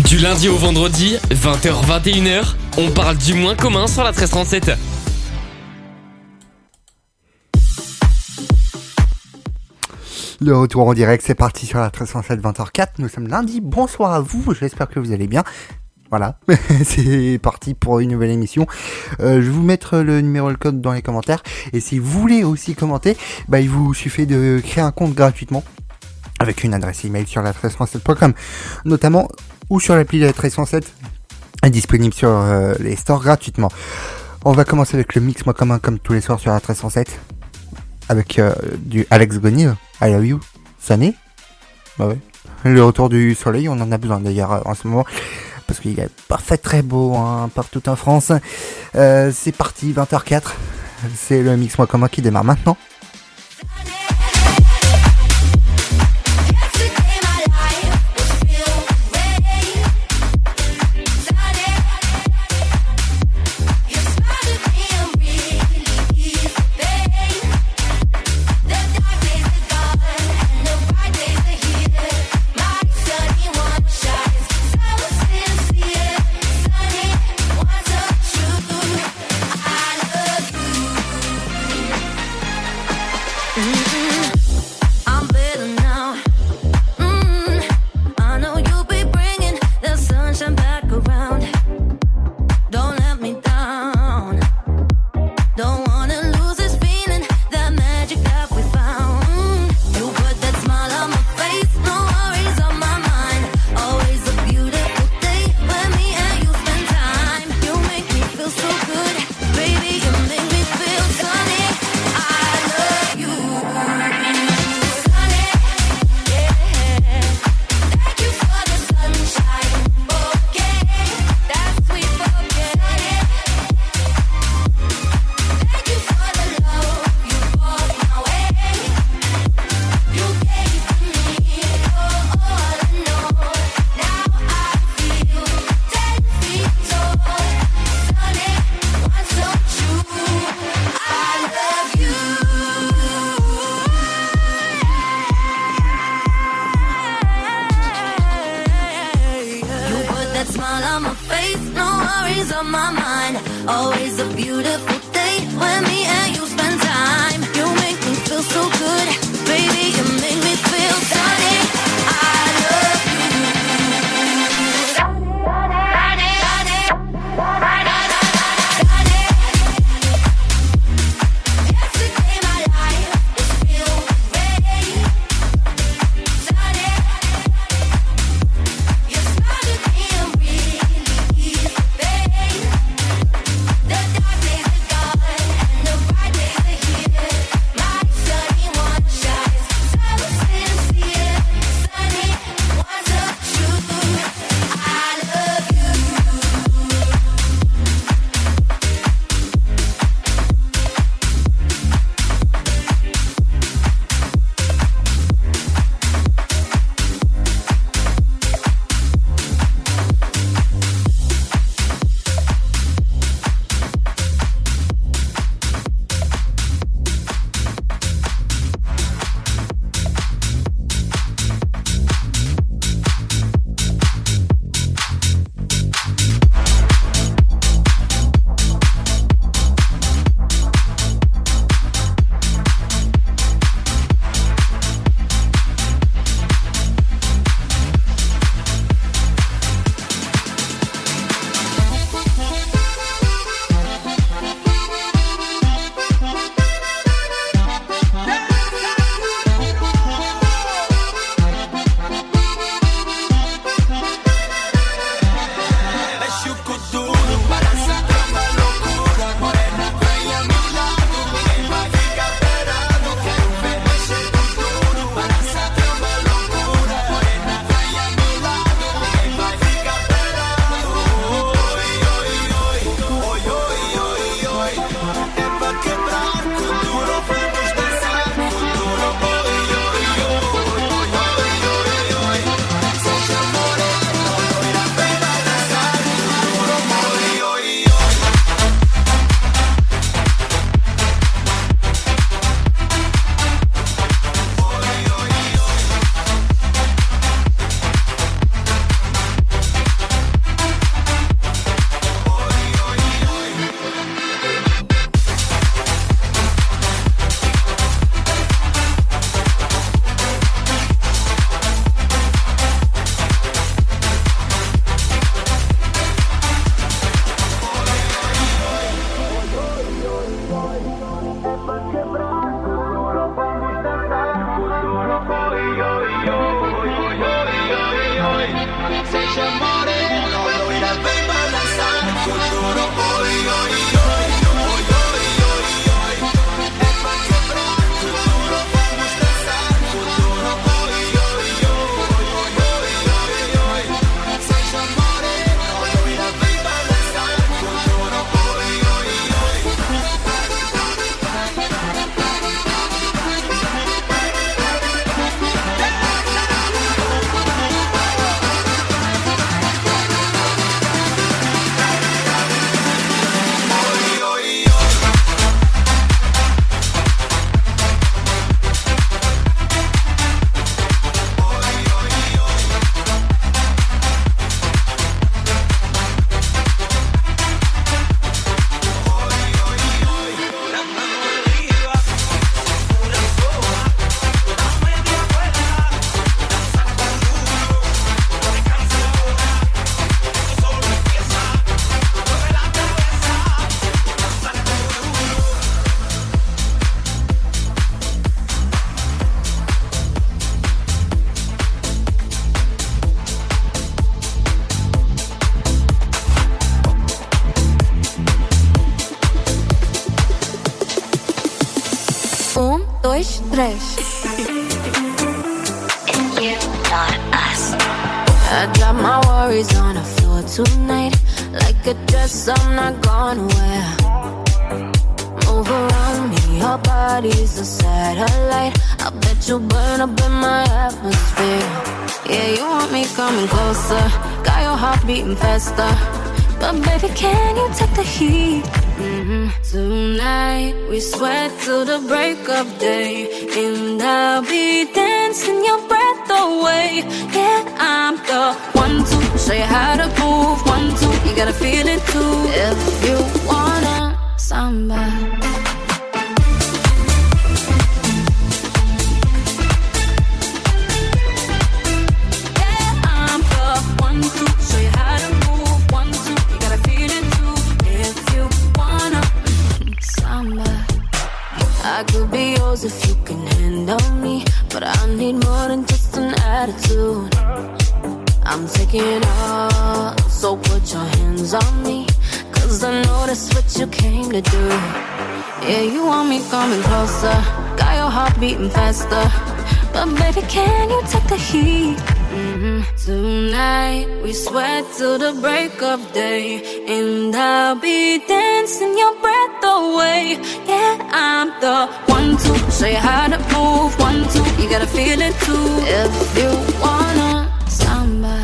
Du lundi au vendredi, 20h-21h, on parle du moins commun sur la 1337. Le retour en direct, c'est parti sur la 1307 20h04. Nous sommes lundi. Bonsoir à vous. J'espère que vous allez bien. Voilà, c'est parti pour une nouvelle émission. Je vais vous mettre le numéro, le code dans les commentaires. Et si vous voulez aussi commenter, il vous suffit de créer un compte gratuitement avec une adresse email sur la 1307.com, notamment, ou sur l'appli de la 1307, disponible sur les stores gratuitement. On va commencer avec le mix moi commun comme tous les soirs sur la 1307, avec du Alex Gonil, I Love You, Sunny. Bah ouais. Le retour du soleil, on en a besoin d'ailleurs en ce moment, parce qu'il est pas fait très beau partout en France. C'est parti, 20h04, c'est le mix moi commun qui démarre maintenant. seja morena, loira vem balançar. Futuro, oi, oi, oi, oi, oi, oi, oi. É pra quebrar, futuro, vamos dançar. Futuro, oi, oi, oi, oi, oi, oi, oi. Seja morena, loira vem balançar. Futuro, oi, oi, oi. Dois, três. And you, not us. I drop my worries on the floor tonight, like a dress I'm not gonna wear. Move around me, your body's a satellite. I bet you burn up in my atmosphere. Yeah, you want me coming closer, got your heart beating faster. But baby, can you take the heat? Tonight we sweat till the break of day, and I'll be dancing your breath away. Yeah, I'm the one to show you how to move. 1, 2, you gotta feel it too. If you wanna samba. I could be yours if you can handle me, but I need more than just an attitude. I'm taking off, so put your hands on me, cause I know that's what you came to do. Yeah, you want me coming closer, got your heart beating faster. But baby, can you take the heat? Tonight we sweat till the break of day, and I'll be dancing your breath away. Yeah, I'm the one to show you how to move. 1, 2, you gotta feel it too. If you wanna samba.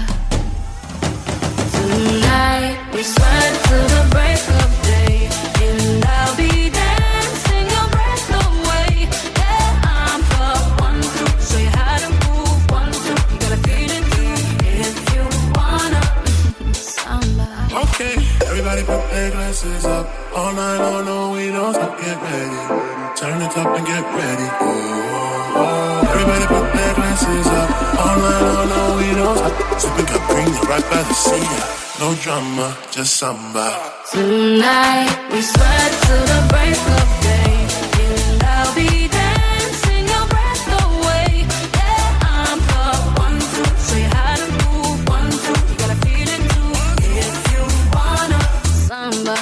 Tonight we sweat till the break of day, and I'll be dancing your breath away. Yeah, I'm the one to show you how to move. 1, 2, you gotta feel it too. If you wanna samba. Okay, everybody put their glasses up. All night long, no, we don't stop. Get ready, turn it up and get ready. Oh. Everybody put their glasses up. All night long, no, we don't stop. Sipping cup green, right by the sea. No drama, just samba. Tonight we sweat till the break of day, and I'll be dancing your breath away. Yeah, I'm the one to show you how to move. 1, 2, you gotta feel it too. If you wanna samba.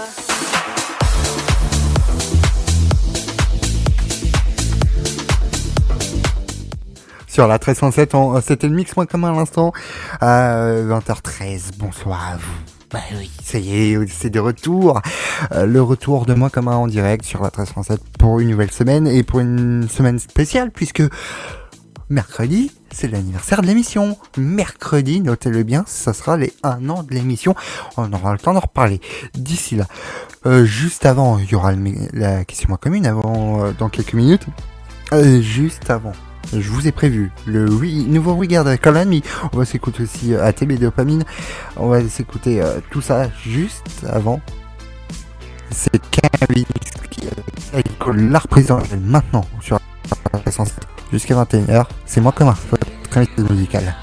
Sur la 1307, c'était le mix moins commun à l'instant, à 20h13. Bonsoir à vous. Bah oui, ça y est, c'est de retour. Le retour de Moins commun en direct sur la 1307 pour une nouvelle semaine et pour une semaine spéciale puisque mercredi, c'est l'anniversaire de l'émission. Mercredi, notez-le bien, ça sera les 1 an de l'émission. On aura le temps d'en reparler d'ici là. Juste avant, il y aura la question moins commune avant, dans quelques minutes. Juste avant, je vous ai prévu le nouveau Regard de Call Me. On va s'écouter aussi ATB Dopamine. On va s'écouter tout ça juste avant. C'est Cannabis qui l'art présent maintenant sur la présence jusqu'à 21h. C'est Moins commun, votre invité musical.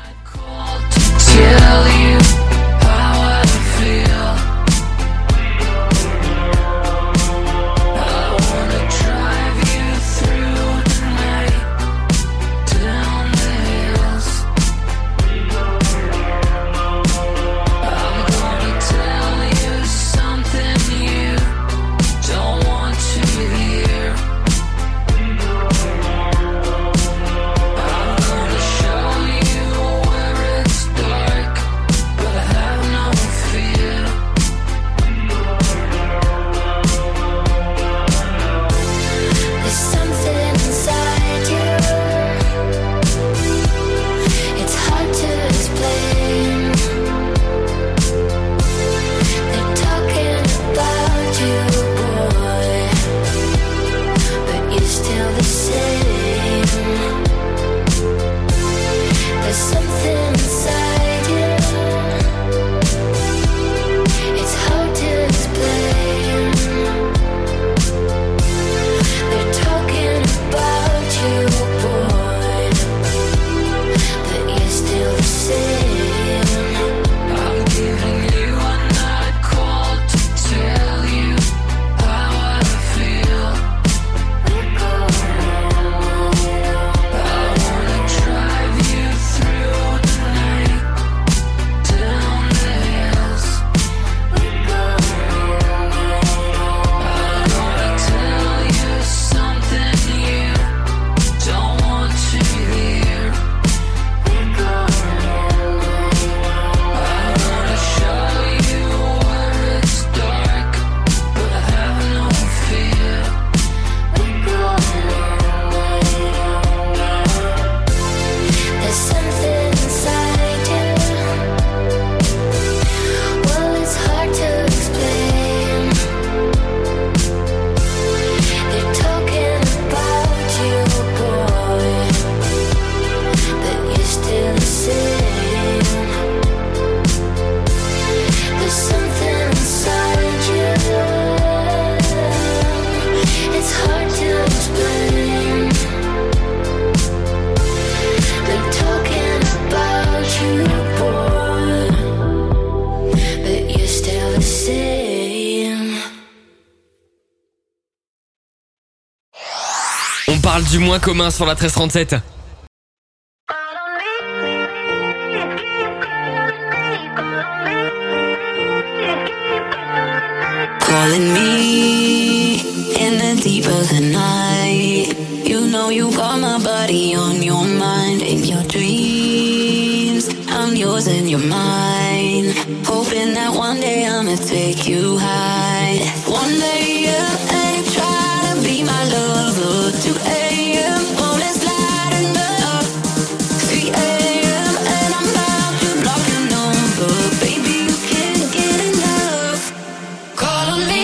parle du moins commun sur la 1337. Calling me in the deep of the night. You know you got my body on your mind. In your dreams, I'm yours and you're mine. Hoping that one day I'ma take you high. 1 a.m. and you try to be my lover. 2 a.m. oh let's lighten up. 3 a.m. and I'm about to block your number. Baby you can't get enough. Call on me.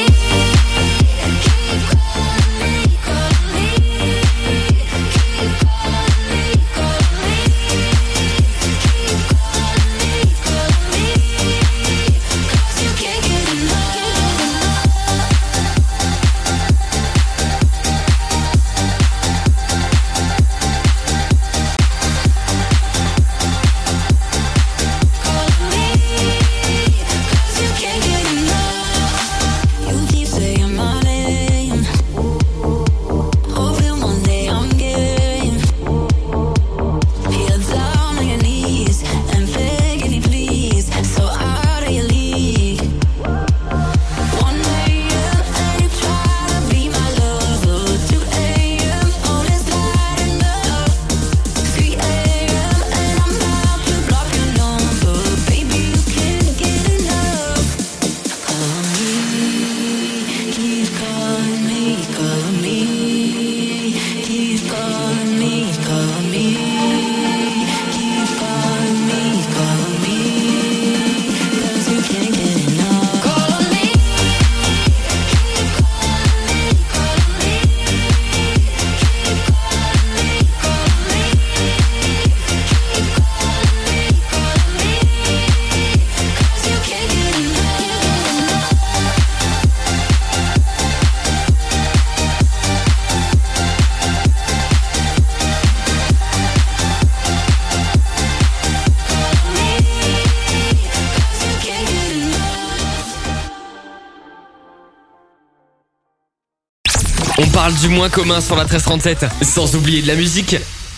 On parle du moins commun sur la 1337, sans oublier de la musique.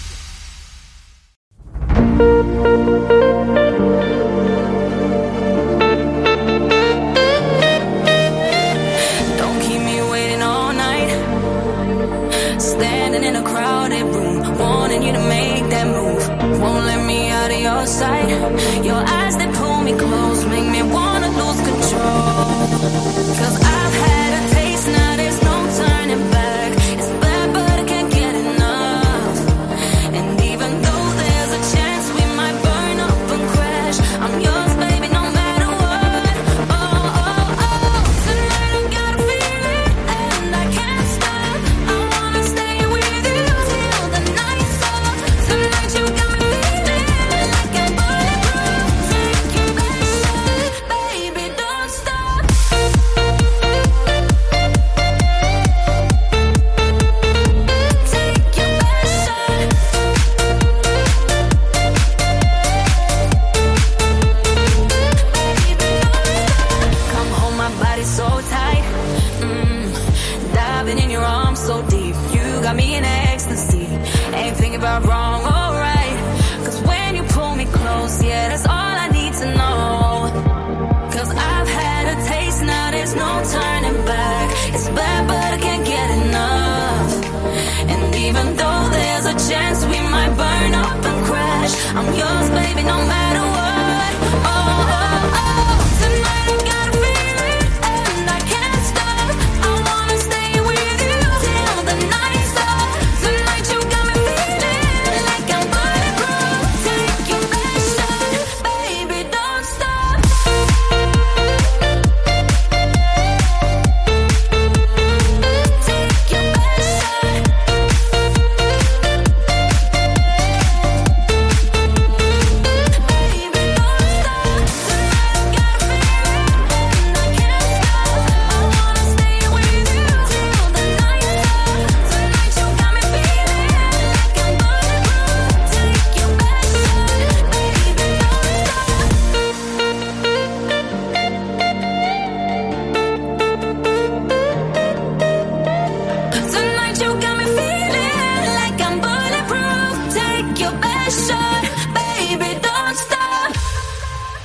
Don't keep me waiting all night. Standing in a crowded room, wanting you to make that move. Won't let me out of your sight. Your eyes that pull me close, make me wanna lose control. 'Cause I've had a taste, now there's no turning back. It's bad but I can't get enough. And even though there's a chance we might burn up and crash, I'm yours baby no matter what. Oh, oh, oh, tonight I got a feeling and I can't stop. I wanna stay with you till the night's up. Tonight you got me feeling like I'm bulletproof. Take you back, baby don't stop.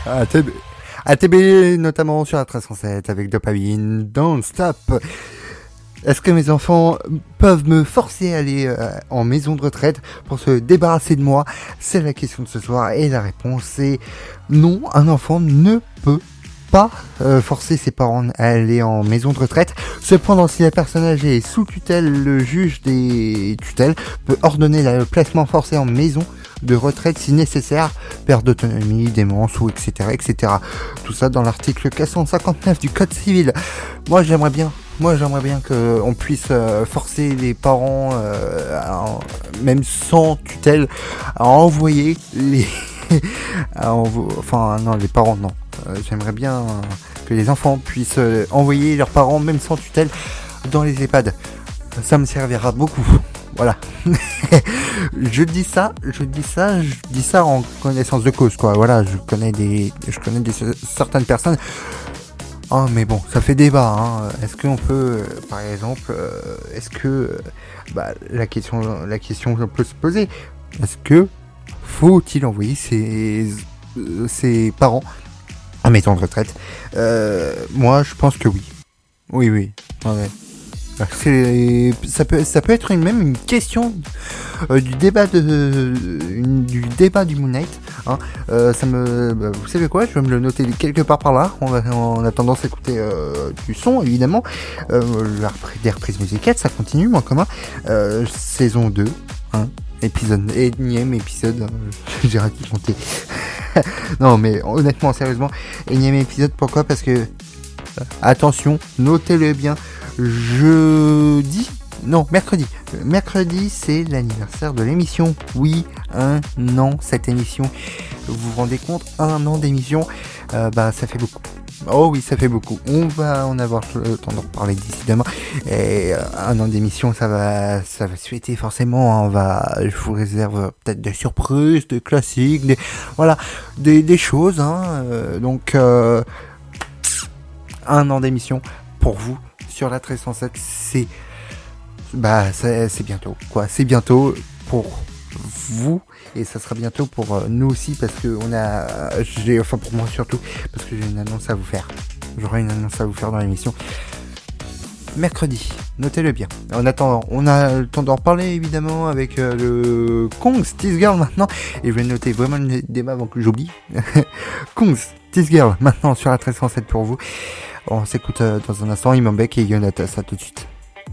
ATB, notamment sur la 1307 avec Dopamine, Don't Stop. Est-ce que mes enfants peuvent me forcer à aller en maison de retraite pour se débarrasser de moi? C'est la question de ce soir et la réponse est non, un enfant ne peut pas forcer ses parents à aller en maison de retraite. Cependant, si la personne âgée est sous tutelle, le juge des tutelles peut ordonner le placement forcé en maison de retraite si nécessaire, perte d'autonomie, démence ou etc. Tout ça dans l'article 459 du Code civil. Moi j'aimerais bien qu'on puisse forcer les parents, même sans tutelle, à envoyer les... enfin non, les parents non. J'aimerais bien que les enfants puissent envoyer leurs parents, même sans tutelle, dans les EHPAD. Ça me servira beaucoup. Voilà. je dis ça en connaissance de cause, quoi. Voilà, je connais certaines personnes. Oh, mais bon, ça fait débat, hein. Est-ce qu'on peut, par exemple, la question peut se poser. Est-ce que faut-il envoyer ses parents en maison de retraite? Moi, je pense que oui. Oui. Ouais. Ça peut être même une question du débat du Moon Knight. Hein. Vous savez quoi? Je vais me le noter quelque part par là. On a tendance à écouter du son, évidemment. Des reprises musicales, ça continue, moi commun. Saison 2, hein. Énième épisode. J'ai raté de compter. Non, mais honnêtement, sérieusement, énième épisode. Pourquoi? Parce que attention, notez-le bien. Mercredi. Mercredi, c'est l'anniversaire de l'émission. Oui, 1 an, cette émission. Vous vous rendez compte? 1 an d'émission, ça fait beaucoup. Oh oui, ça fait beaucoup. On va en avoir le temps d'en reparler d'ici demain. Et 1 an d'émission, ça va se fêter forcément. Je vous réserve peut-être des surprises, des classiques, des choses. Hein. Donc, 1 an d'émission pour vous. Sur la 1307, c'est bientôt, quoi. C'est bientôt pour vous et ça sera bientôt pour nous aussi parce que pour moi surtout parce que j'ai une annonce à vous faire. J'aurai une annonce à vous faire dans l'émission. Mercredi, notez-le bien. En attendant, on a le temps d'en reparler évidemment avec le Kongs This Girl maintenant et je vais noter vraiment le débat avant que j'oublie. Kongs This Girl maintenant sur la 1307 pour vous. On s'écoute dans un instant Imambek et Yonata, ça tout de suite.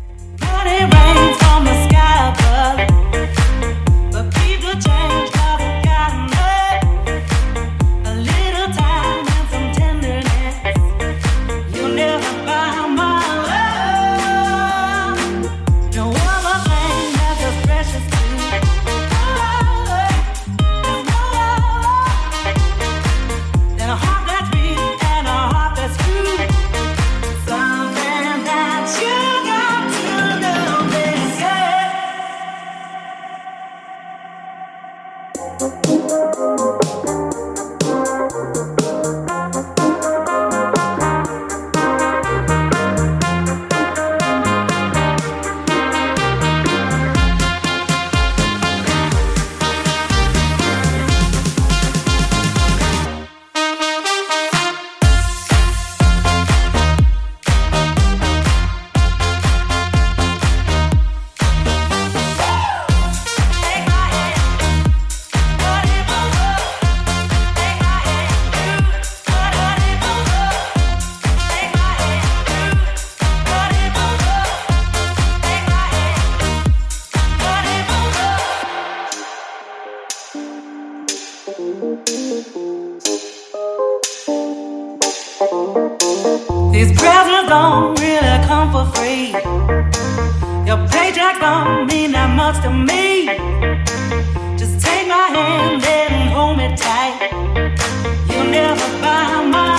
These presents don't really come for free. Your paycheck don't mean that much to me. Just take my hand and hold me tight. You'll never buy my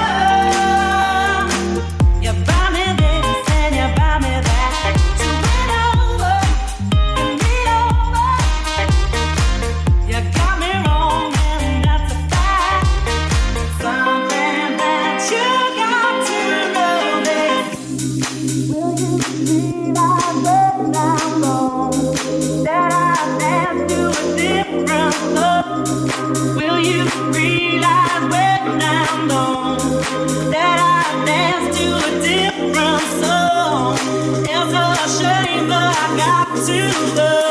love. You buy me this and you buy me that. So win over and me over. You got me wrong and that's a fact. Something that you got to know this. Will you believe I went down wrong? That I danced to a different love. that I dance to a different song. It's a shame, but I got to love.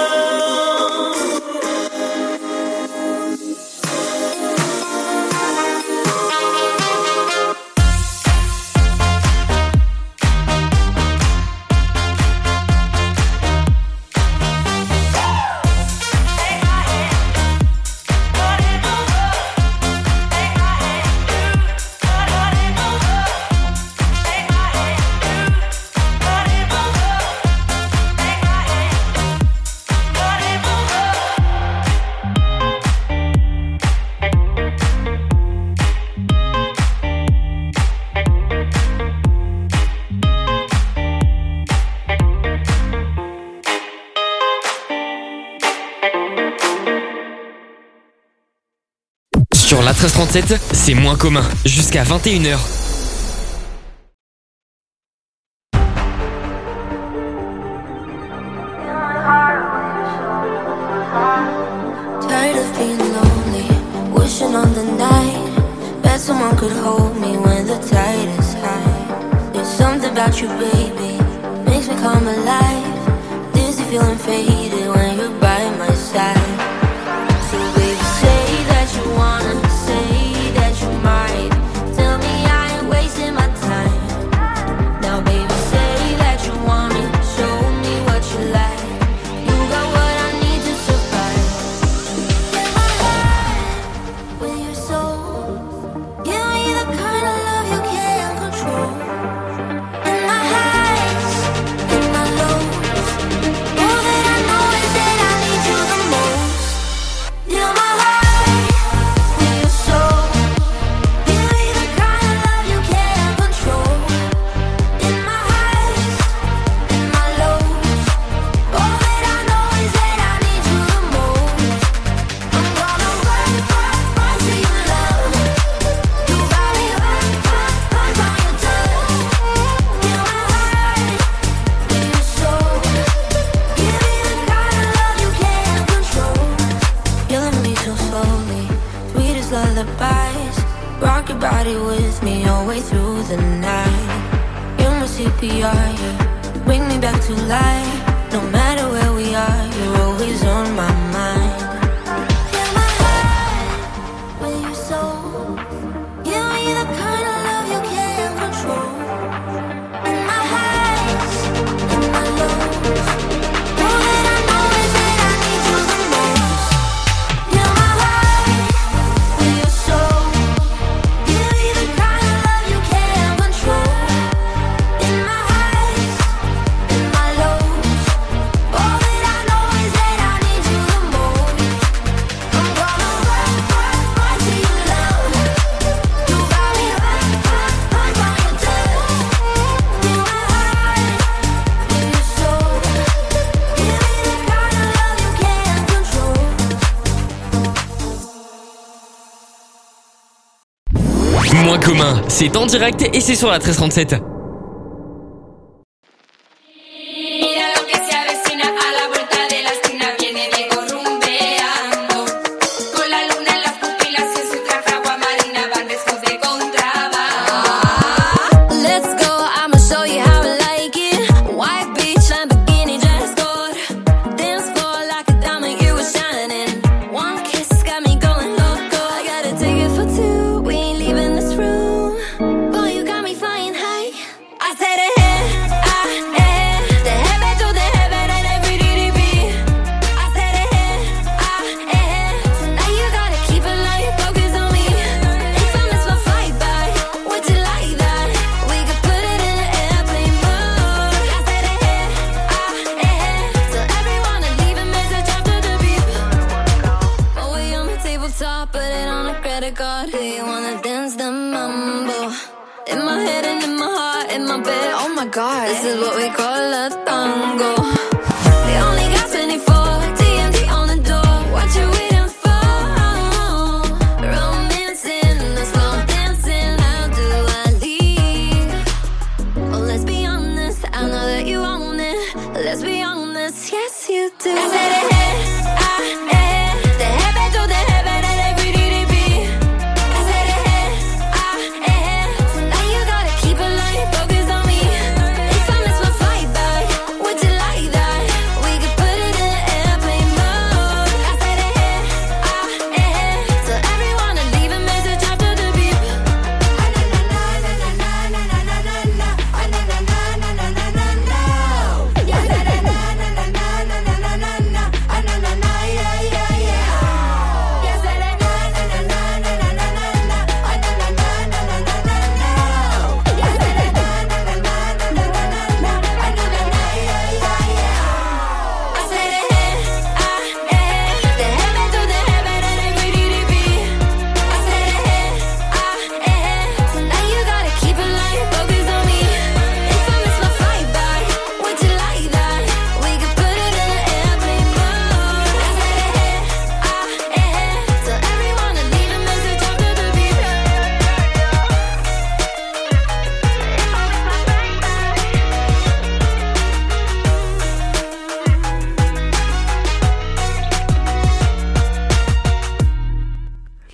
Sur la 1337, c'est moins commun, jusqu'à 21h. Tired of being lonely, wishing on the night that someone could hold me when the tide is high. There's something about you, baby, makes me come alive. Dizzy, feeling faded when you're by my side. So baby, say that you wanna, say that you might. Tell me I ain't wasting my time. Now baby, say that you want me, show me what you like. You got what I need to survive. In my heart, with your soul, give me the kind of love you can't control. In my highs, in my lows, all that I know is that I need you the most. Deal my heart with your soul, give me the kind of love you can't control. In my highs, in my lows, all that I know is that I need you the most. I'm gonna run to your love. You got me hooked on your touch. Deal my heart with your soul, give me the kind of love you can't control. Killing me so slowly, sweet as lullabies. Rock your body with me all the way through the night. You're my CPR, you bring me back to life. No matter where we are, you're always on my mind. Fill my heart with your soul, give me the kind of love you can't control. In my highs, in my lows, all that I know is that I need you the most. Fill my heart with your soul, give me the kind of love you can't control. In my highs, in my lows, all that I know is that I need you the most. I'm gonna run to your love. You got me hooked on your touch. Fill my heart with your soul, give me the kind of love you can't control. Moins commun, c'est en direct et c'est sur la 1337. Mira lo que se avecina a la vuelta de la esquina, viene Diego rumbeando. Con la luna en las pupilas y en su traje agua marina van restos de contrabando. Let's go, I'ma show you how I like it. White beach, Lamborghini dress code. Dance floor like a diamond, you were shining. One kiss got me going loco. I got a ticket for two, we ain't leaving this room. Boy, you got me flying high. I said the heaven to the heaven and every DDB. I said tonight you gotta keep it light, focus on me. If I miss my flight back, would you like that? We could put it in the airplane mode. I said tell everyone to leave a message after the beep. Oh, we on the tabletop, put it on a credit card. Do you wanna dance the mambo? In my head and in my heart, in my bed, oh my god, this is what we call a tango. We only got 24, TNT on the door, what you waiting for? Romancing, the slow dancing, how do I leave? Oh, let's be honest, I know that you own it. Let's be honest, yes you do. I said the heaven to the heaven and every DDB. I said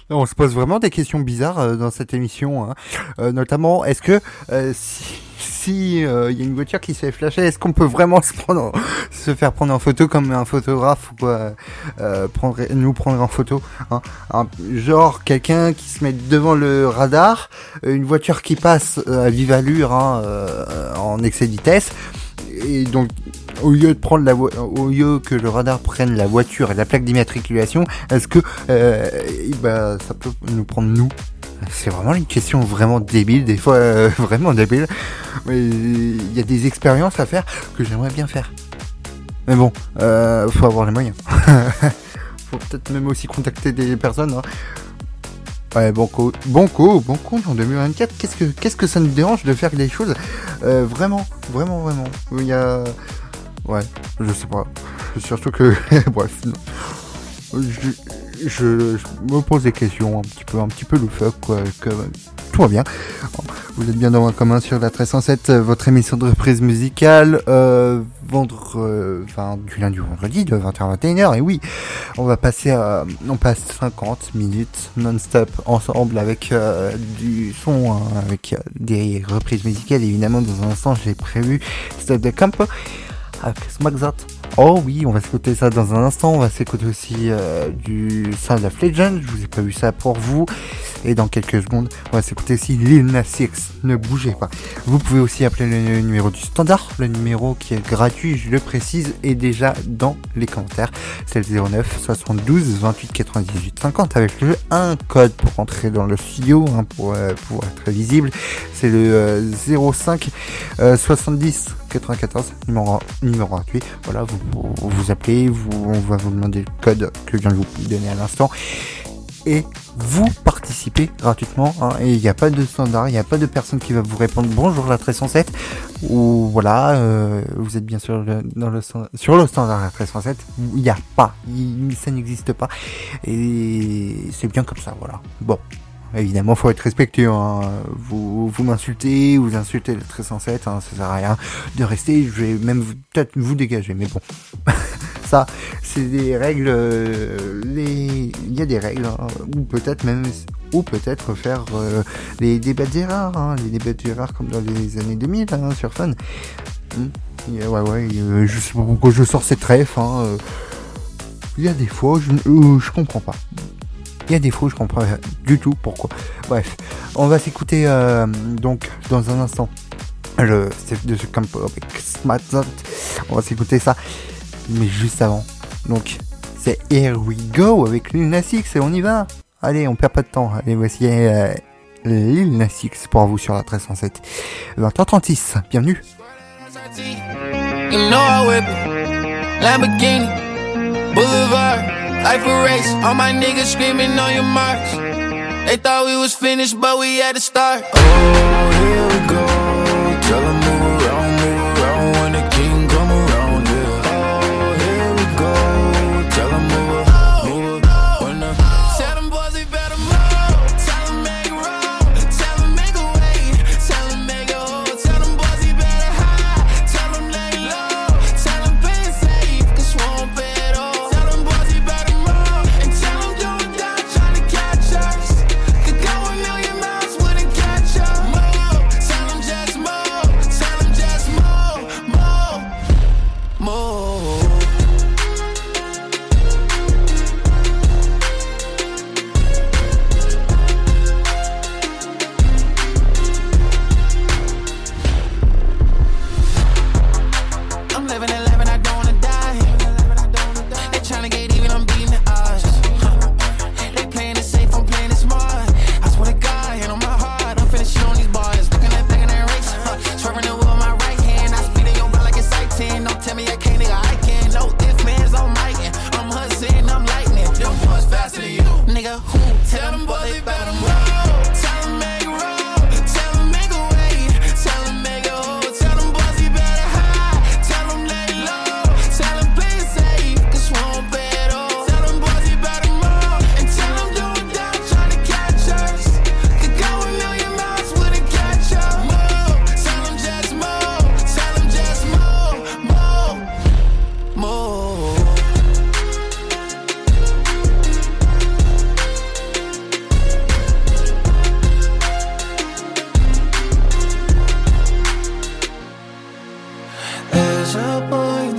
On se pose vraiment des questions bizarres dans cette émission, hein. Notamment, est-ce que si y a une voiture qui se fait flasher, est-ce qu'on peut vraiment se faire prendre en photo comme un photographe ou nous prendre en photo, hein, genre quelqu'un qui se met devant le radar, une voiture qui passe à vive allure, hein, en excès de vitesse, et donc au lieu que le radar prenne la voiture et la plaque d'immatriculation, est-ce que ça peut nous prendre nous? C'est vraiment une question vraiment débile, des fois vraiment débile. Mais il y a des expériences à faire que j'aimerais bien faire. Mais bon, faut avoir les moyens. Faut peut-être même aussi contacter des personnes, hein. Ouais, Banco en 2024, qu'est-ce que ça nous dérange de faire des choses vraiment. Il y a... Ouais, je sais pas. Surtout que... Bref, non. Je me pose des questions un petit peu loufoques, quoi, que tout va bien. Vous êtes bien dans un commun sur la 1307, votre émission de reprise musicale, du lundi au vendredi, de 20h à 21h, et oui, on passe 50 minutes non-stop ensemble avec du son, hein, avec des reprises musicales. Évidemment, dans un instant, j'ai prévu Stop the Camp avec Smackzat. Oh oui, on va s'écouter ça dans un instant. On va s'écouter aussi du Sound of Legend. Je vous ai prévu ça pour vous. Et dans quelques secondes, on va s'écouter aussi Lil Nas X. Ne bougez pas. Vous pouvez aussi appeler le numéro du standard. Le numéro qui est gratuit, je le précise, est déjà dans les commentaires. C'est le 09 72 28 98 50 avec un code pour entrer dans le studio, hein, pour être visible. C'est le 05 70 94 numéro gratuit. Voilà, vous appelez, on va vous demander le code que je viens de vous donner à l'instant et vous participez gratuitement, hein, et il n'y a pas de standard, il n'y a pas de personne qui va vous répondre bonjour la 1307 ou voilà, vous êtes bien sûr sur le standard la 1307, il n'y a pas, ça n'existe pas et c'est bien comme ça, voilà. Bon, évidemment, faut être respectueux, hein. Vous m'insultez, vous insultez le 1307, hein, ça sert à rien de rester, je vais même peut-être vous dégager, mais bon. Ça, c'est des règles, il y a des règles, hein, ou peut-être faire les débats d'erreurs, hein, les débats d'erreurs comme dans les années 2000, hein, sur Fun. Je sais pas pourquoi je sors cette ref, hein, il y a des fois, je comprends pas. Il y a des fois, je comprends du tout pourquoi. Bref, on va s'écouter donc dans un instant le Step de ce camp avec Smackzat. On va s'écouter ça, mais juste avant. Donc, c'est Here We Go avec Lil Nas X et on y va. Allez, on perd pas de temps. Allez, voici Lil Nas X pour vous sur la 1307. 20h36, bienvenue. You know I whip it, Lamborghini, Boulevard, life a race, all my niggas screaming on your marks. They thought we was finished, but we had to start. Oh, here we go, tell them move around when the king come around, yeah. Oh, here we go, tell them move when the... Tell them boys they better move, tell them make it roll, tell them make a way, tell them make a hole, tell them boys they better hide, tell them lay low, tell them pay it safe, cause we won't pay it all. Tell them boys they better move, and tell them don't die trying to catch us. Could go a million miles, wouldn't catch up. Move, tell them just move,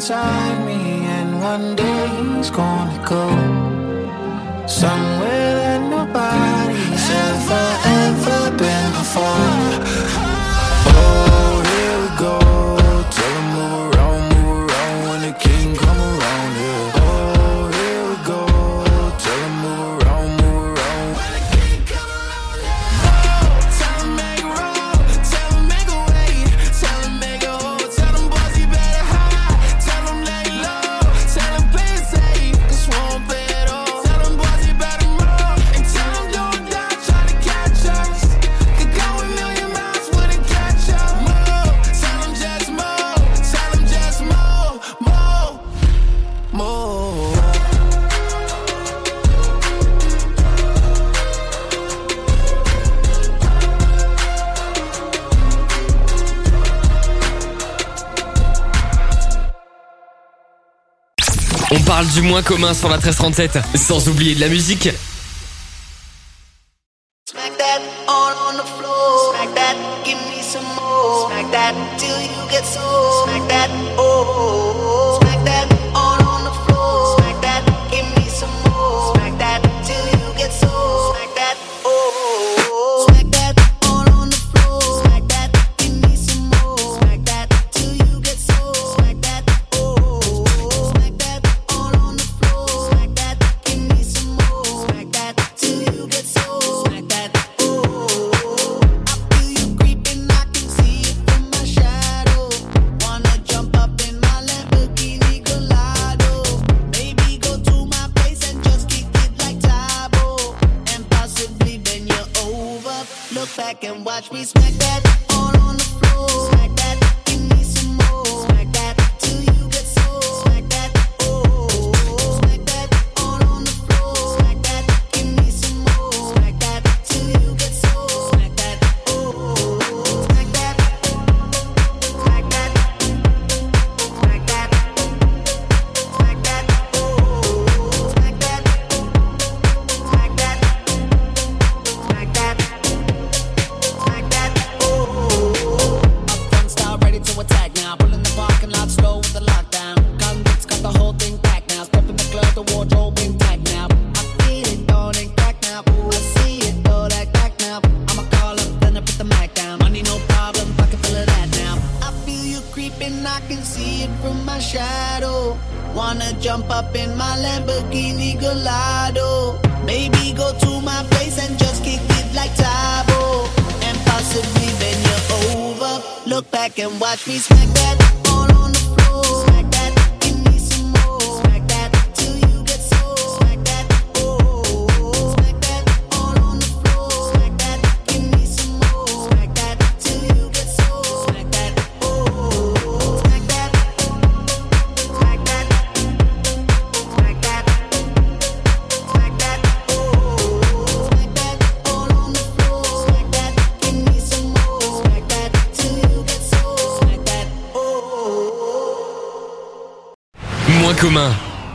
inside me, and one day he's gonna go somewhere that nobody's ever been before. Oh, here we go. Tell him move around when the king come around here. Oh, here we go. Tell him move around when the king come around here. Oh, tell him make it roll, tell him make a wait, tell him make a hold, tell him boys he better hide, tell him lay low, tell him play it safe, cause won't play it all. Tell him boys he better move, and tell him don't die trying to catch us. Could go a million miles, wouldn't catch up. Move, tell him just move, tell him just move, move, move. On parle du moins commun sur la 1337, sans oublier de la musique. Smack that all on the floor. Smack that, give me some more. Smack that till you get sore. Smack that, oh. Smack that all on the floor. Smack that, give me some more. Smack that till you get sore. Smack that, oh. Smack that all on the floor. Smack that, give me some more. Smack that till you get sore. Smack that, oh. Smack that all on the floor. Smack that, give me some more. Smack that till you get sore. Smack that, oh. I feel you creeping, I can see it from my shadow. Wanna jump up in my Lamborghini Gallardo. Maybe go to my place and just kick it like Tybo, and possibly bend you over. Look back and watch me smack that all on the floor. Smack that, give me some more. Smack that till you get sore. Smack that, oh. Smack that all on the floor. Smack that, give me some more. Smack that till you get sore. Smack that, oh. Smack that, smack that, smack that, smack that, oh. Smack that, smack that, smack that, smack that, oh. Upfront style ready to attack now. Pulling the parking lot slow with the lockdown. Convicts got the whole thing packed now. Step in the club, the wardrobe intact now. I feel it, don't ain't crack now. Ooh, I see it, don't act back now. I'ma call up, then I put the mic down. Money no problem, pocket full of that now. I feel you creeping, I can see it from my shadow. Wanna jump up in my Lamborghini Gallardo. Maybe go to my place and just kick it like Tybo, and possibly bend you over. Look back and watch me smack that all on the floor. Smack that, give me some more. Smack that till you get sore. Smack that, oh. Smack that all on the floor. Smack that, give me some more. Smack that till you get sore. Smack that, oh. Smack that, smack that, smack that, smack that, oh. Smack that all on the floor. Smack that, give me some more. Smack that till you get sore. Smack that, oh. Moins commun.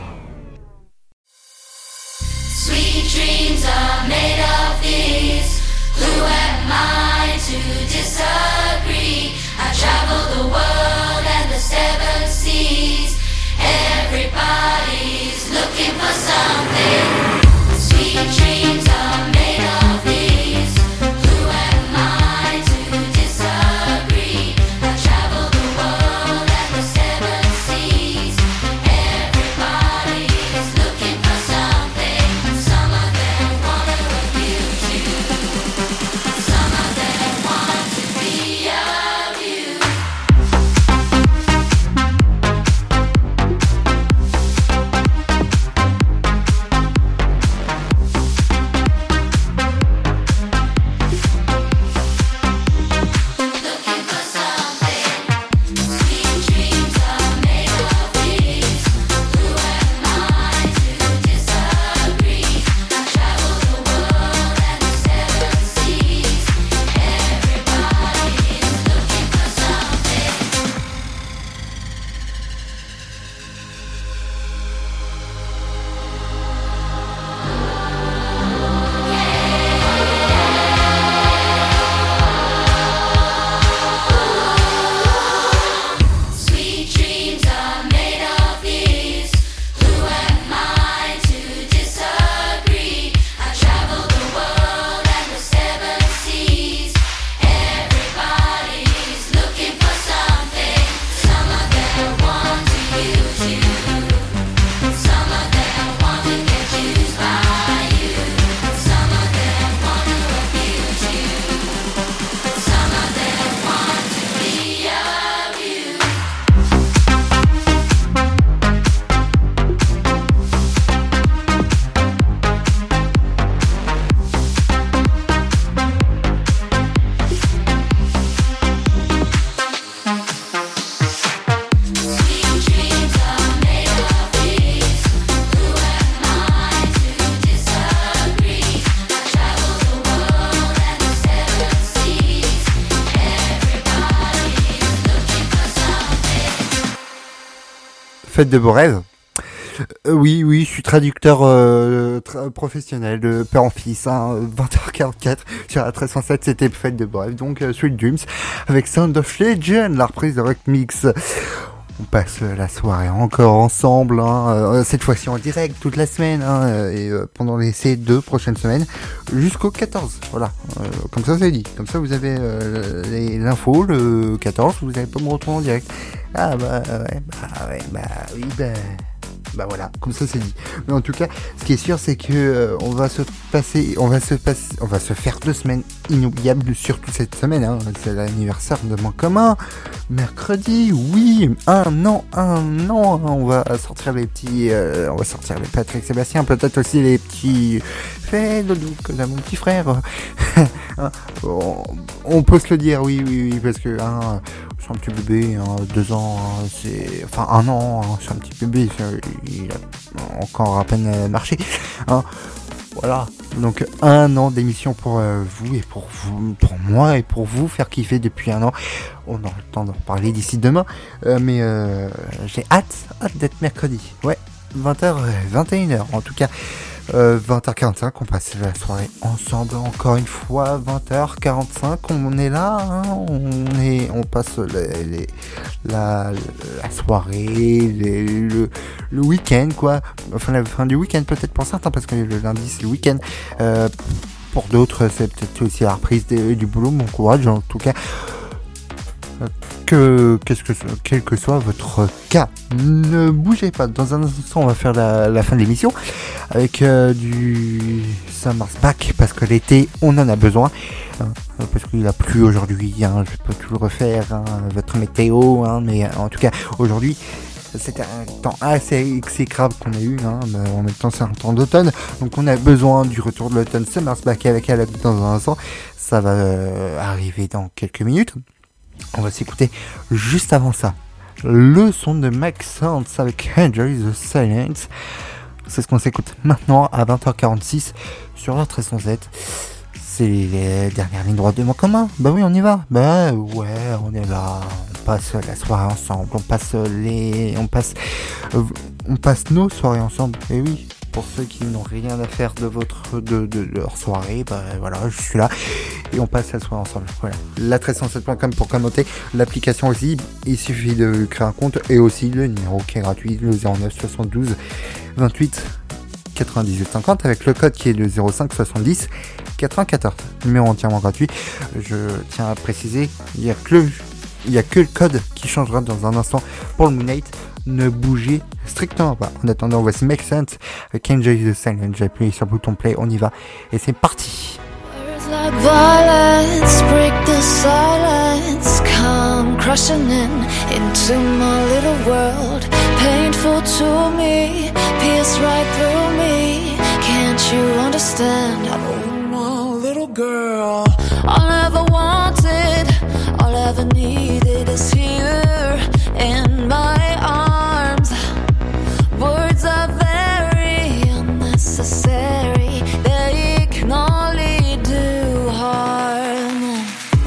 Sweet dreams are made of these. Who am I to disagree? I travel the world and the seven seas. Everybody's looking for something. Sweet dreams are made of these. Who am I to disagree? I travel the world and the seven seas. Everybody Faites de beaux rêves. Oui, je suis traducteur professionnel de père en fils, 20h44 sur la 1307, c'était Fête de Bref, donc Sweet Dreams avec Sound of Legend, la reprise de Rock Mix. On passe la soirée encore ensemble, cette fois-ci en direct toute la semaine, et pendant ces 2 prochaines semaines jusqu'au 14. Voilà, comme ça c'est dit. Comme ça vous avez l'info le 14, vous n'allez pas me retrouver en direct. Ah bah voilà, comme ça c'est dit. Mais en tout cas, ce qui est sûr, c'est que on va se faire 2 semaines inoubliables, surtout cette semaine. C'est l'anniversaire de Moins Commun. Mercredi, oui, un an. On va sortir les petits, les Patrick Sébastien, peut-être aussi les petits faits de mon petit frère. On peut se le dire, oui, parce que c'est un petit bébé, 2 ans, c'est... Enfin, 1 an, c'est un petit bébé, il a encore à peine marché. Voilà, donc 1 an d'émission pour vous et pour moi et pour vous, faire kiffer depuis 1 an. On aura le temps d'en reparler d'ici demain, mais j'ai hâte d'être mercredi. Ouais, 20h, 21h en tout cas. 20h45, on passe la soirée ensemble encore une fois. 20h45, on est là, on passe la soirée, le week-end quoi. Enfin la fin du week-end peut-être pour certains, parce que le lundi c'est le week-end. Pour d'autres c'est peut-être aussi la reprise du boulot. Bon courage en tout cas. Quel que soit votre cas, ne bougez pas. Dans un instant, on va faire la fin de l'émission avec du Summer's Back, parce que l'été, on en a besoin. Parce qu'il a plu aujourd'hui. Je vais pas tout le refaire, votre météo, mais en tout cas, aujourd'hui, c'était un temps assez exécrable qu'on a eu, mais en même temps c'est un temps d'automne, donc on a besoin du retour de l'automne. Summer's Back avec Alec dans un instant, ça va arriver dans quelques minutes. On va s'écouter juste avant ça le son de Mike Sounds avec Enjoy the Silence. C'est ce qu'on s'écoute maintenant à 20h46 sur la 1307. C'est les dernières lignes droites de Moins Commun. Bah oui, on y va. Bah ouais, on est là. On passe la soirée ensemble. On passe nos soirées ensemble. Et oui, pour ceux qui n'ont rien à faire de leur soirée, bah voilà, je suis là et on passe la soirée ensemble. Voilà. La 1307.com pour commenter, l'application aussi, il suffit de créer un compte, et aussi le numéro qui est gratuit, le 09 72 28 98 50, avec le code qui est le 05 70 94. Numéro entièrement gratuit. Je tiens à préciser, il y a que le code qui changera dans un instant pour le Moonlight. Ne bougez strictement pas. En attendant, voici Make Sense avec Enjoy the Silence. J'ai appuyé sur le bouton play, on y va et c'est parti. Words like violence break the silence, come crushing into my little world. Painful to me, pierce right through me. Can't you understand? Oh, my little girl. All I ever wanted, all I ever needed is here in my arms. Words are very unnecessary, they can only do harm.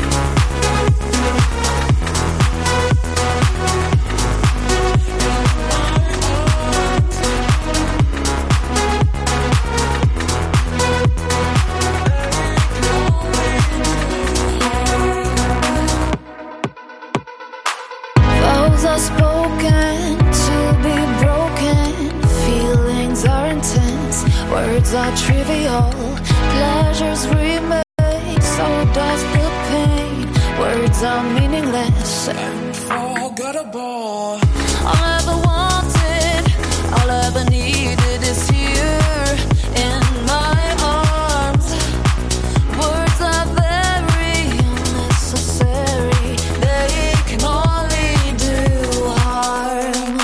Vows are spoken to be broken, feelings are intense, words are trivial, pleasures remain, so does the pain. Words are meaningless and forgettable. All I ever wanted, all I ever needed is here in my arms. Words are very unnecessary, they can only do harm.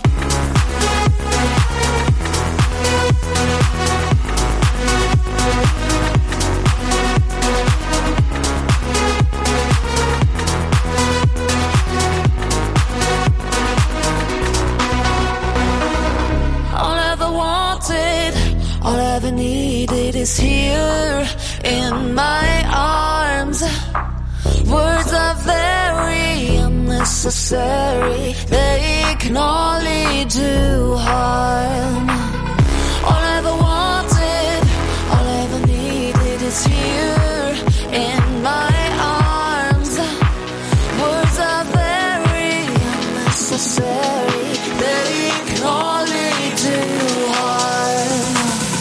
All I ever wanted, all I ever needed is here in my arms. Words are very unnecessary. unnecessary. They can only do harm. All I ever wanted, all I ever needed is here in my arms. Words are very unnecessary. They can only do harm.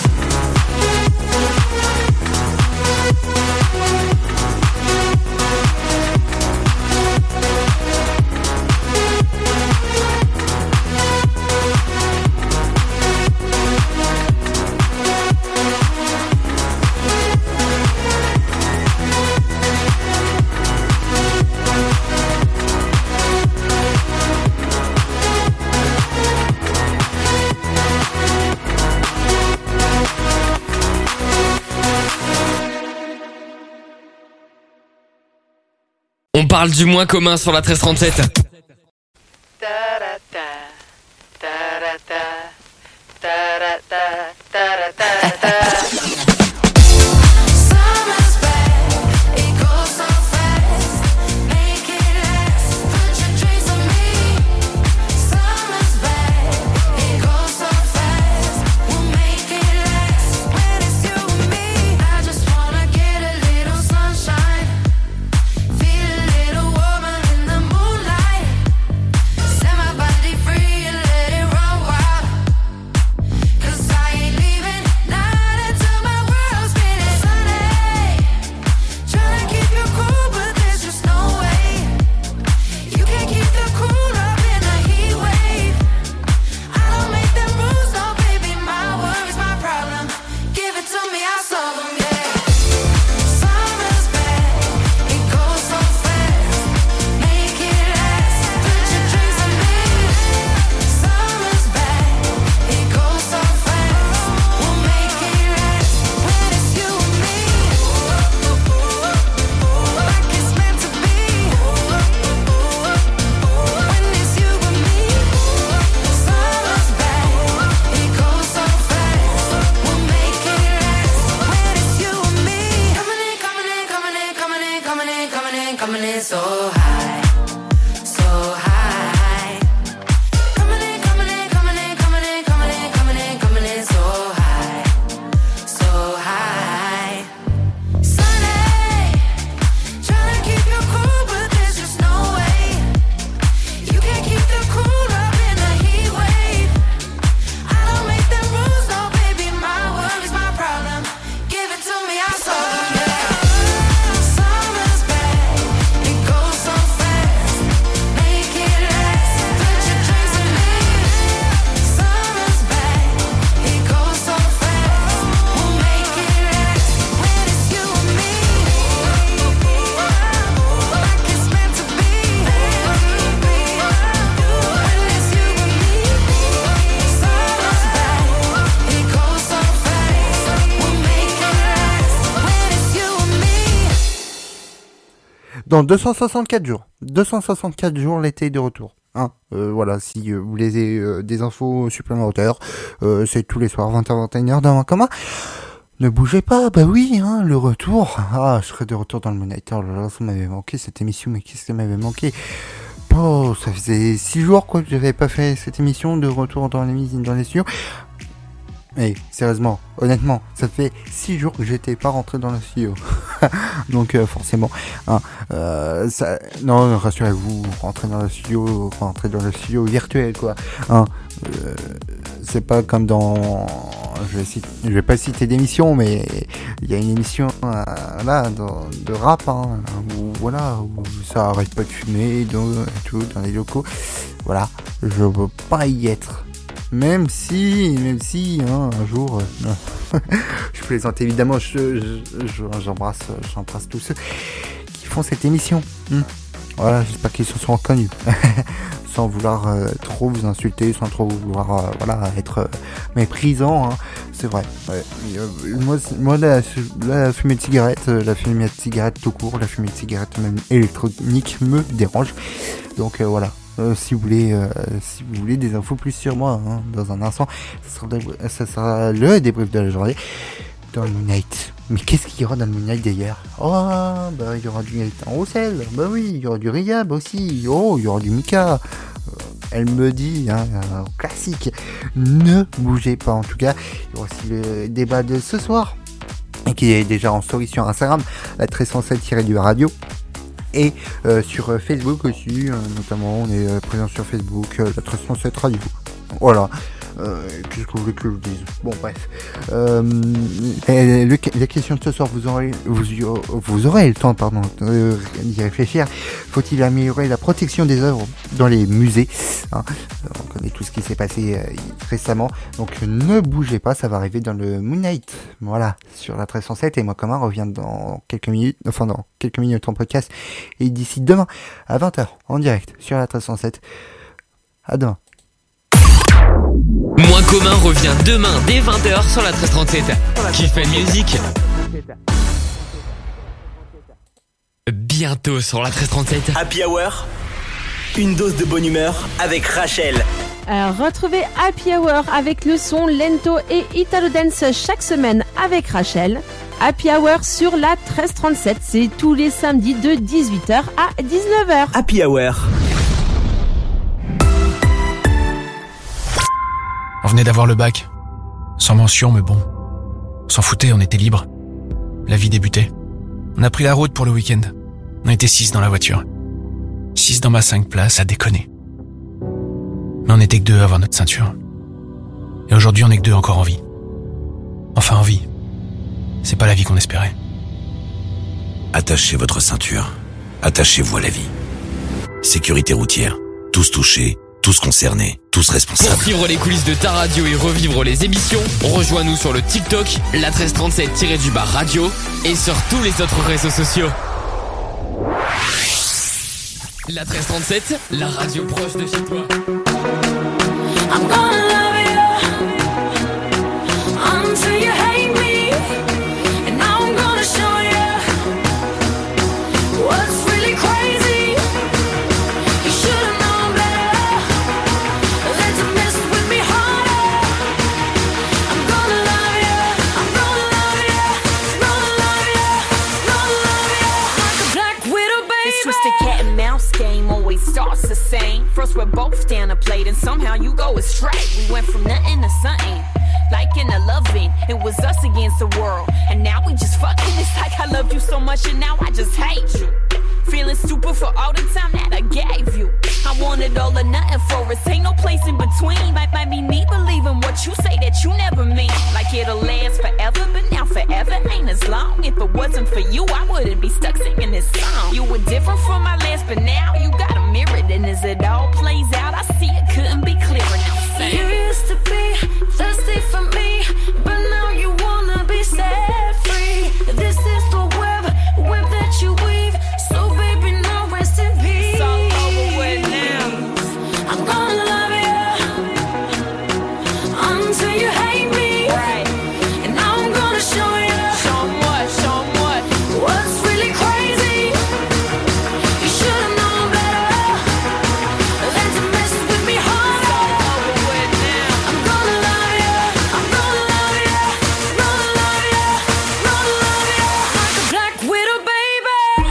On parle du moins commun sur la 1337. Summer's back, it goes so fast. Make it last, put your dreams on me. Summer's back, it goes so fast. We'll make it last when it's you and me. I just wanna get a little sunshine, feel a little warmer in the moonlight. Set my body free and let it run wild. 'Cause I ain't leaving, not until my world's spinning. Sunday, tryna keep you cool, but there's just no way. You can't keep the cool up in a heat wave. I don't make them rules, no baby, my worries, my problem. Give it to me, I'll solve them, yeah. Summer's back, it goes so fast. Make it last, put your dreams on me. Summer's back, it goes so fast. We'll make it last when it's you and me. Like it's meant to be. When it's you and me. Summer's back, it goes so fast. We'll make it last when it's you and me. Coming in, coming in, coming in, coming in, coming in, coming in, coming in so high, so high. Coming in, coming in, coming in, coming in, coming in, coming in, coming in so high, so high. Sunday, tryna keep you cool, but there's just no way. You can't keep the cool up in a heat wave. I don't make them rules, no baby, my worries, my problem. Give it to me, I'll solve them, yeah. Summer's back, it goes so fast. Make it last, put your dreams on me. Summer's back, it goes so fast. We'll make it last when it's you and me. Like it's meant to be. When it's you and me. Summer's back, it goes so fast. We'll make it last when it's you and me. Dans 264 jours. 264 jours, l'été est de retour. Hein, voilà, si vous voulez des infos supplémentaires, c'est tous les soirs 20h-21h dans un commun. Ne bougez pas, bah oui, hein, le retour. Ah, je serai de retour dans le Monitor. Là, ça m'avait manqué cette émission, mais qu'est-ce que m'avait manqué? Oh, ça faisait 6 jours quoi que j'avais pas fait cette émission de retour dans les studios. Mais sérieusement, honnêtement, ça fait 6 jours que j'étais pas rentré dans le studio. Donc forcément, hein, non, rassurez-vous, rentrez dans le studio virtuel quoi. Hein, c'est pas comme dans, je vais pas citer d'émission, mais il y a une émission là de rap, hein, où voilà, où ça arrête pas de fumer, et tout dans les locaux. Voilà, je veux pas y être. Même si, hein, un jour, je plaisante évidemment, j'embrasse tous ceux qui font cette émission. Voilà, j'espère qu'ils se sont reconnus, sans vouloir trop vous insulter, sans trop vouloir, voilà, être méprisant. Hein. C'est vrai. Ouais. Moi, la fumée de cigarette tout court, la fumée de cigarette même électronique me dérange. Donc voilà. Si vous voulez des infos plus sur moi, hein, dans un instant, ça sera le débrief de la journée. dans le Moonlight. Mais qu'est-ce qu'il y aura dans le Moonlight d'ailleurs? Oh, bah il y aura du Gaëtan Roussel, bah oui, il y aura du Riyab aussi, oh, il y aura du Mika. Elle me dit, hein, classique, ne bougez pas en tout cas. Il y aura aussi le débat de ce soir, qui est déjà en story sur Instagram, la 1307 radio. Et sur Facebook aussi, notamment, on est présent sur Facebook, la 1307 radio. Voilà. Qu'est-ce que vous voulez que je vous dise? Bon, bref. La question de ce soir, vous aurez le temps, d'y réfléchir. Faut-il améliorer la protection des œuvres dans les musées, hein? On connaît tout ce qui s'est passé récemment. Donc, ne bougez pas, ça va arriver dans le Moonlight. Voilà, sur la 1307. Et moi, Commun revient dans quelques minutes en podcast. Et d'ici demain, à 20h, en direct, sur la 1307. À demain. Moins commun revient demain dès 20h sur la 1337. Qui fait musique. Bientôt sur la 1337. Happy Hour, une dose de bonne humeur avec Rachel. Alors, retrouvez Happy Hour avec le son lento et Italo Dance chaque semaine avec Rachel. Happy Hour sur la 1337, c'est tous les samedis de 18h à 19h. Happy Hour. On venait d'avoir le bac. Sans mention, mais bon. On s'en foutait, on était libre. La vie débutait. On a pris la route pour le week-end. On était 6 dans la voiture. 6 dans ma 5 places, à déconner. Mais on était que 2 à avoir notre ceinture. Et aujourd'hui, on est que 2 encore en vie. Enfin, en vie. C'est pas la vie qu'on espérait. Attachez votre ceinture. Attachez-vous à la vie. Sécurité routière. Tous touchés. Tous concernés, tous responsables. Pour suivre les coulisses de ta radio et revivre les émissions, rejoins-nous sur le TikTok, la 1337-radio et sur tous les autres réseaux sociaux. La 1337, la radio proche de chez toi. I'm gonna love you until you hate me, and I'm gonna show you what's really crazy. You should've known better than to mess with me harder. I'm gonna love you, I'm gonna love you, gonna love you, gonna love you like a black widow, baby. This twisted cat and mouse game always starts the same. First we're both down a plate and somehow you go astray. We went from nothing to something, like in a loving. It was us against the world, and now we just fucking. It's like I loved you so much and now I just hate you. Feeling stupid for all the time that I gave you. I wanted all or nothing for us, ain't no place in between. Might be me believing what you say that you never mean. Like it'll last forever, but now forever ain't as long. If it wasn't for you, I wouldn't be stuck singing this song. You were different from my last, but now you got a mirror. And as it all plays out, I see it couldn't be clearer now. You used to be thirsty for me, but now you wanna be set free. This is the web that you weave. So baby, now rest in peace. It's all over with now. I'm gonna love you until you hate me, Right. and now I'm gonna show you Show 'em what, show 'em what. what's really crazy. You should've known better than to mess with me It's harder. all over with now. I'm gonna love you, I'm gonna love you, gonna love you, gonna love you like a black widow, baby.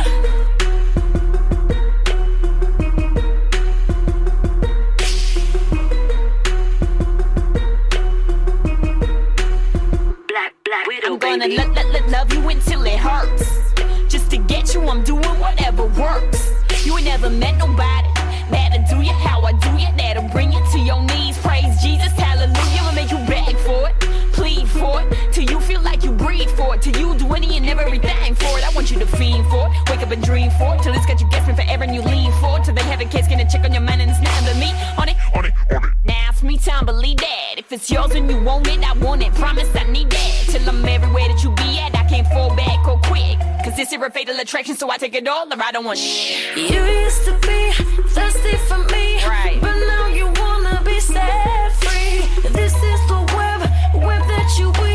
Black widow, I'm gonna baby. love you until it hurts. Just to get you, I'm doing whatever works. You ain't never met nobody that'll do you how I do you. That'll bring you to your knees. Praise Jesus, hallelujah. I'll make you beg for it, plead for it, till you feel like you breathe for it, till you do any and everything for it. I want you to fiend for it, wake up and dream for it, till it's got you guessing forever and you lean for it, till they have a case, gonna check on your mind and it's nothing but me on it. Now it's me time, believe that. If it's yours and you want it, I want it. Promise I need that. Till I'm everywhere that you be at, I can't fall back or quick. Cause this is a fatal attraction, so I take it all or I don't want shit. You used to be thirsty for me, Right. but now you wanna be set free. This is the web that you weave.